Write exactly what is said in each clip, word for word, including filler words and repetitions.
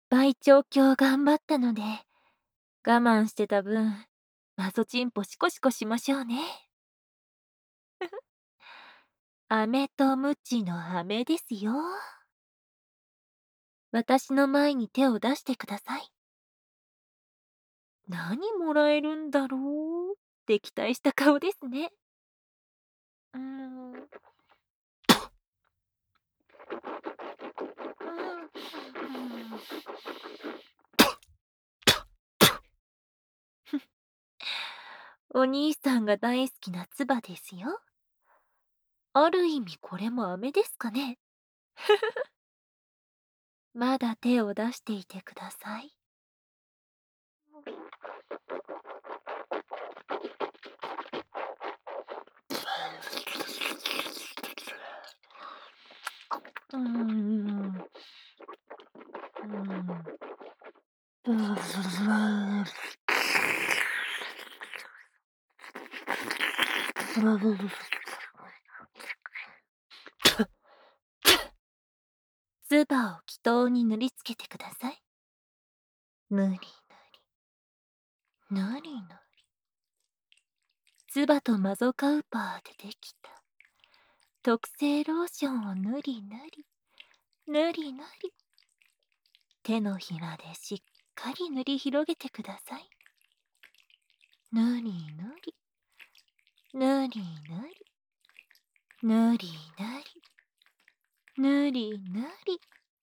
ぱい調教頑張ったので、我慢してた分、マゾチンポシコシコしましょうね。飴とムチの飴ですよ。私の前に手を出してください。何もらえるんだろうって期待した顔ですね。うーん。うん。お兄さんが大好きな唾ですよ。ある意味これも飴ですかね。まだ手を出していてください。うーん。うーん。唾を気筒に塗りつけてください。ぬりぬり。ぬりぬり。唾とマゾカウパーでできた特製ローションをぬりぬり。ぬりぬり。手のひらでしっかり塗り広げてください。ぬりぬり。ぬりぬり。ぬりぬり。ぬりぬり。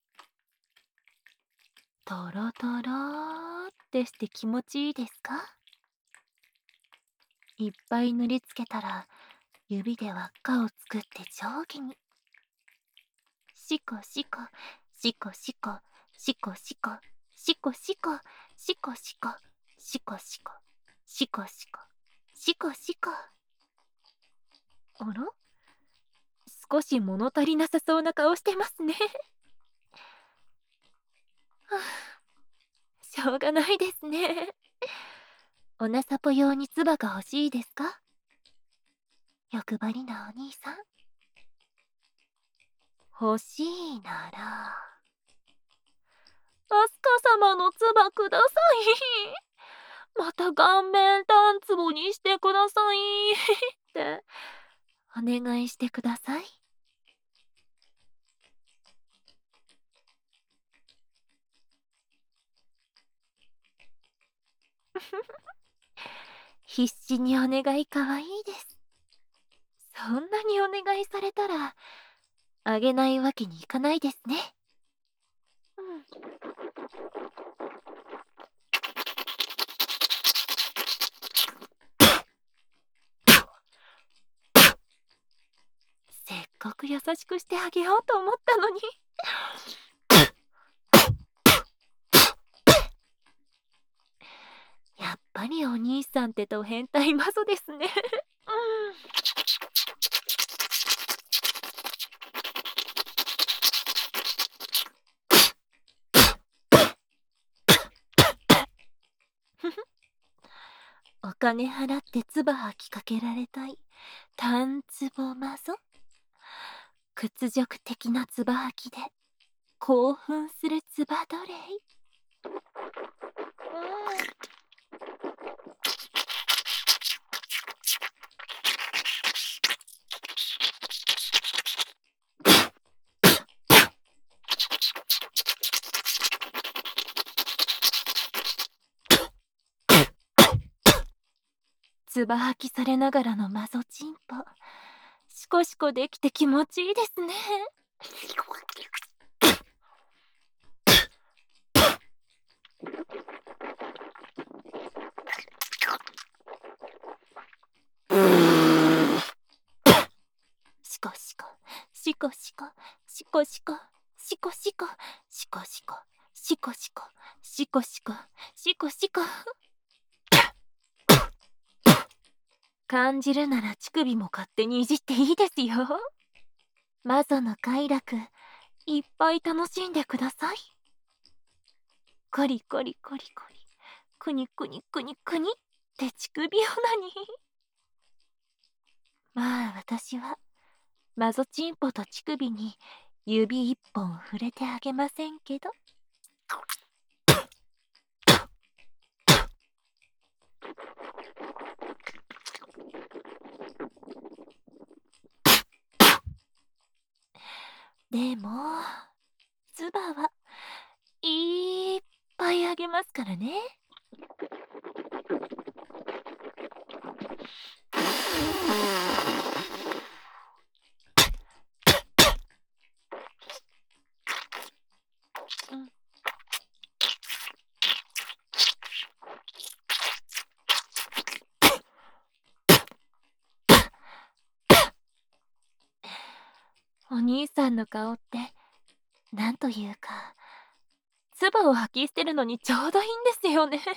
とろとろーってして気持ちいいですか？いっぱい塗りつけたら、指で輪っかを作って上下に。しこしこ、しこしこ、しこしこ、しこしこ、しこしこ、しこしこ、しこしこ、しこしこ。あら？少し物足りなさそうな顔してますね。はあ、しょうがないですね。おなさぽ用に唾が欲しいですか？欲張りなお兄さん。欲しいなら、アスカ様の唾ください。また顔面単壺にしてください。ってお願いしてください。必死にお願いかわいいです。そんなにお願いされたらあげないわけにいかないですね。うん。せっかく優しくしてあげようと思ったのに。やっぱりお兄さんってと変態マゾですね。うん。お金払って唾吐きかけられたい単壺マゾ。屈辱的な唾吐きで興奮する唾奴隷。唾吐きされながらのマゾチンポ、シコシコできて気持ちいいですね。シコシコ、シコシコ、シコシコ、シコシコ、シコシコ、シコシコ、シコシコ、シコシコ。感じるなら乳首も勝手にいじっていいですよ。マゾの快楽、いっぱい楽しんでください。コリコリコリコリ、くにくにくにくにって乳首オナニー。まあ私はマゾチンポと乳首に指一本触れてあげませんけど。 でも唾はいっぱいあげますからね。うん。お兄さんの顔ってなんというか、唾を吐き捨てるのにちょうどいいんですよね。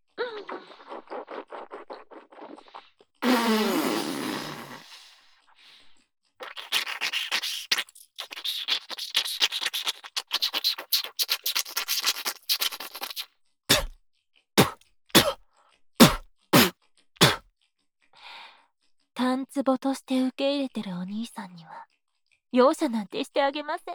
タンツボとして受け入れてるお兄さんには容赦なんてしてあげません。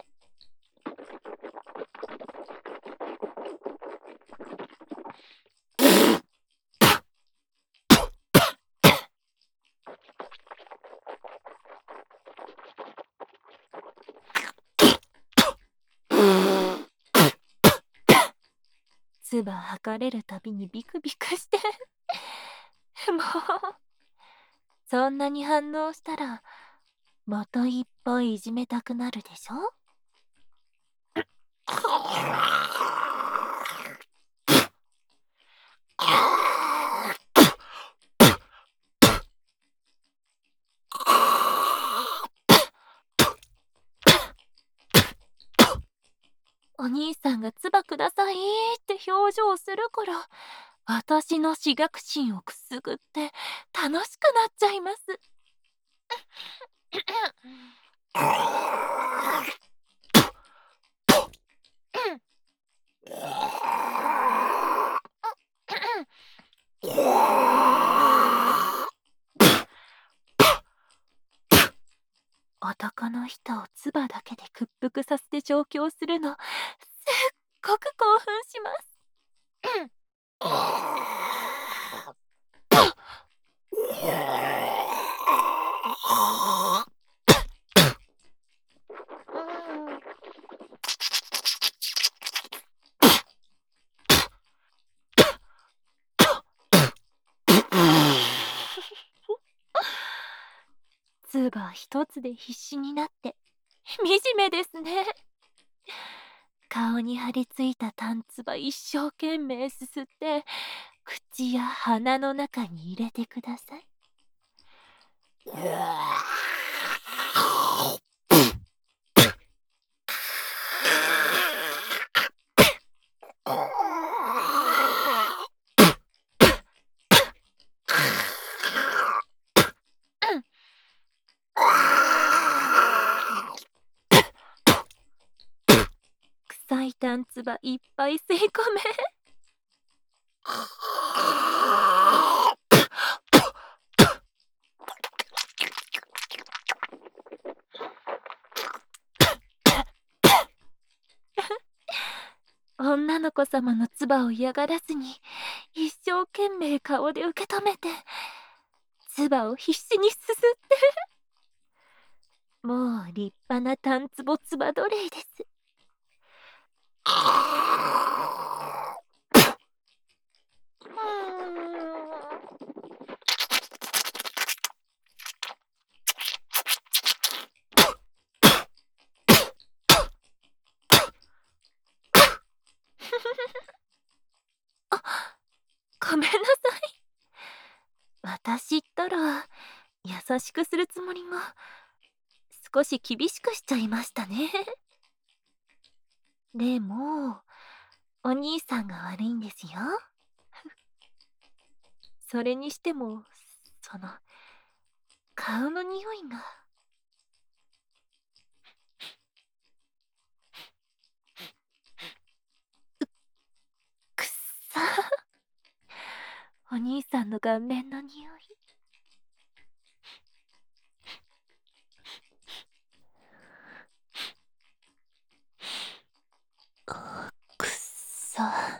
唾吐かれるたびにビクビクしてもうそんなに反応したらまたいっぱいいじめたくなるでしょ。お兄さんが唾くださいって表情をするから私の自虐心をくすぐって楽しくなっちゃいます。男の人を唾だけで屈服させて調教するのすっごく興奮します。唾一つで必死になって惨めですね。顔に張り付いたタンツバ一生懸命すすって口や鼻の中に入れてください。臭いタンツバいっぱい吸い込め。女の子様の唾を嫌がらずに一生懸命顔で受け止めて唾を必死にすすってもう立派なタンツボ唾奴隷です。あ、ごめんなさい。私ったら優しくするつもりが少し厳しくしちゃいましたね。でもお兄さんが悪いんですよ。それにしてもその顔の匂いがくっさお兄さんの顔面の匂いくっさ。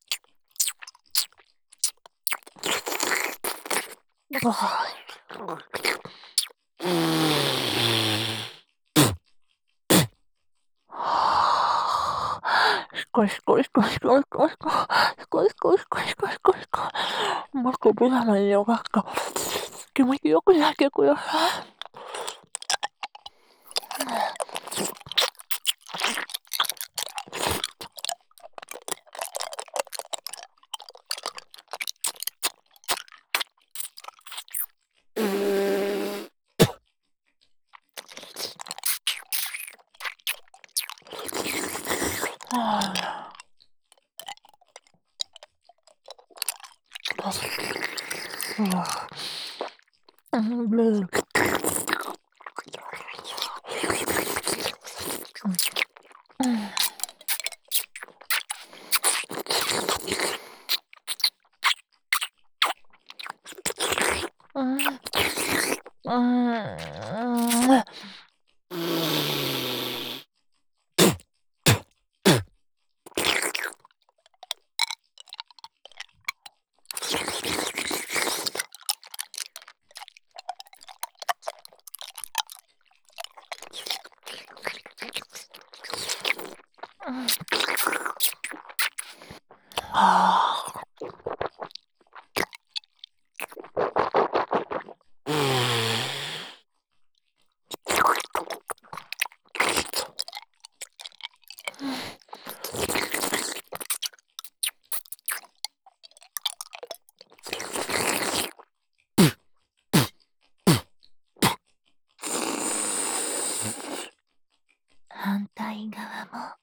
シコシコシコシコシコシコシコシコシコシコシコシコもっとブラマによがっか気持ちよくなってください。 反対側も。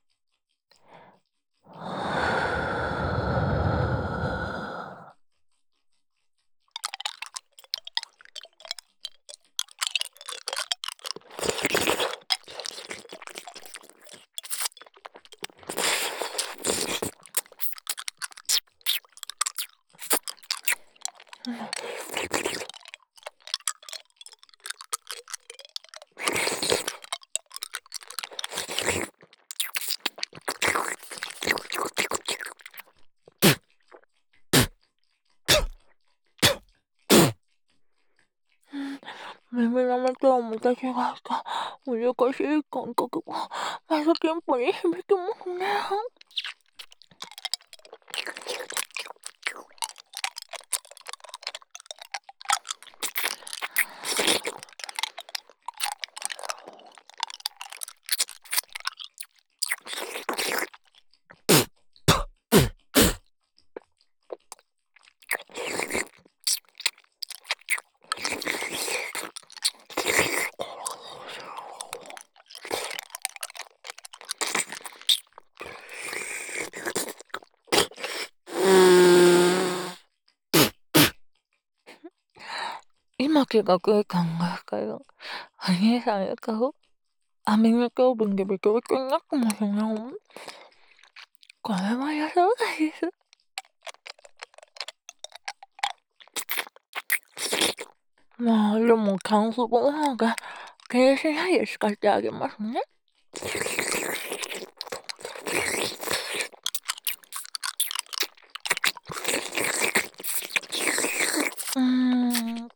耳の目とはまた違った難しい感覚がまたテンポに響きますね。今気がついたんですけど、お兄さんの顔、アメリカ分でビトビトになってますね。これはやそうです。まあでも乾燥の方が気にしないで使ってあげますね。うーん。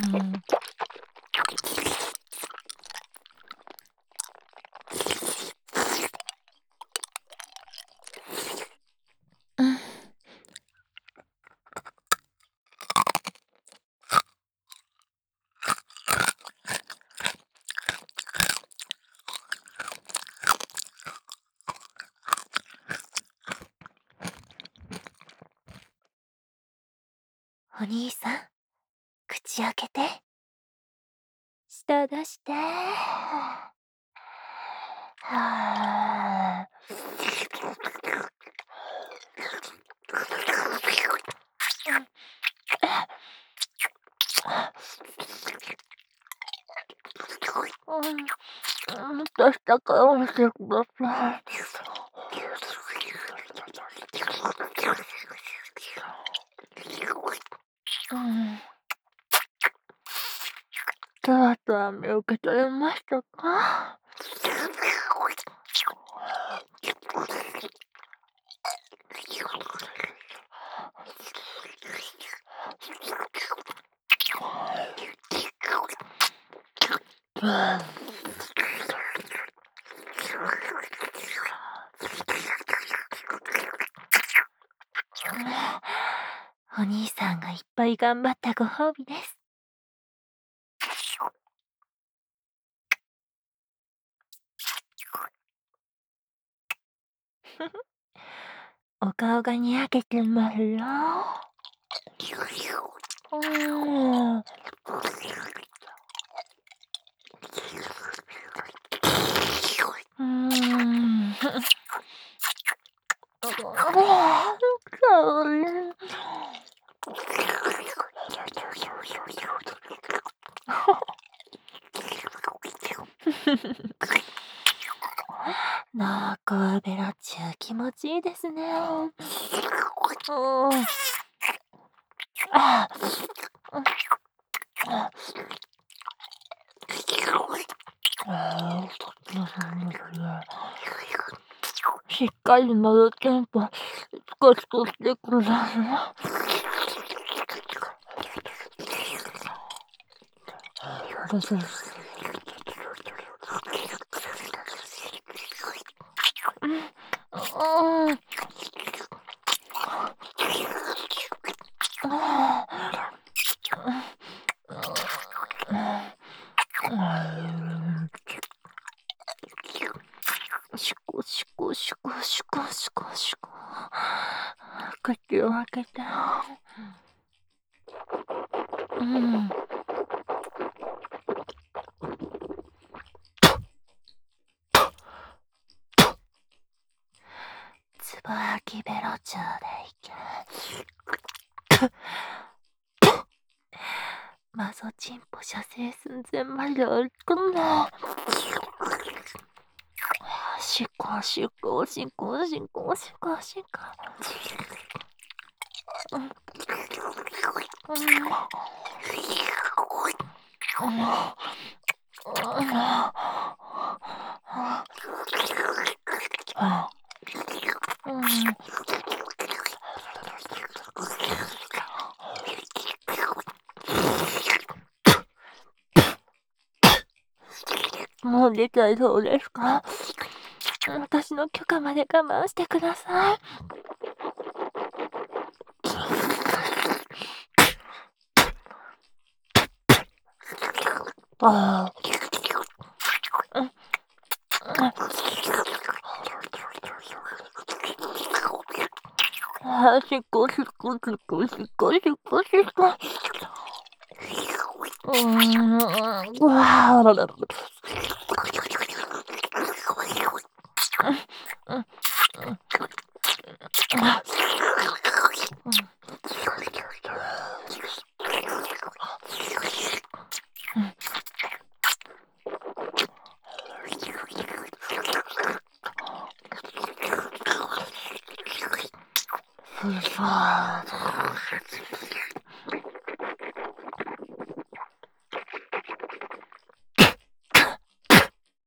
ん。うん。 お兄さん、口開けて。舌出して。はあ。 うん、もっと下から見てください。うん。トラトラ見受け取れましたか？ お兄さんがいっぱい頑張ったご褒美です。お顔がにやけてますよ。うん。うん。なくべらちゅう気持ちいいですね。うん。ああ。しっかり喉キャンプ少しとしてください。うん。しこしこしこしこしこしこ。口を開けて。うん。つぼ焼きベロチューでいけ。マゾチンポ射精寸前まで追い込んだ。しこしこしこしこしこしこ。うん。うん。もう出ちゃいそうですか？私の許可まで我慢してください。ああ。うん。ああ、しっこしっこしっこしっこしっこしっこ。うーん。うわあ。うん。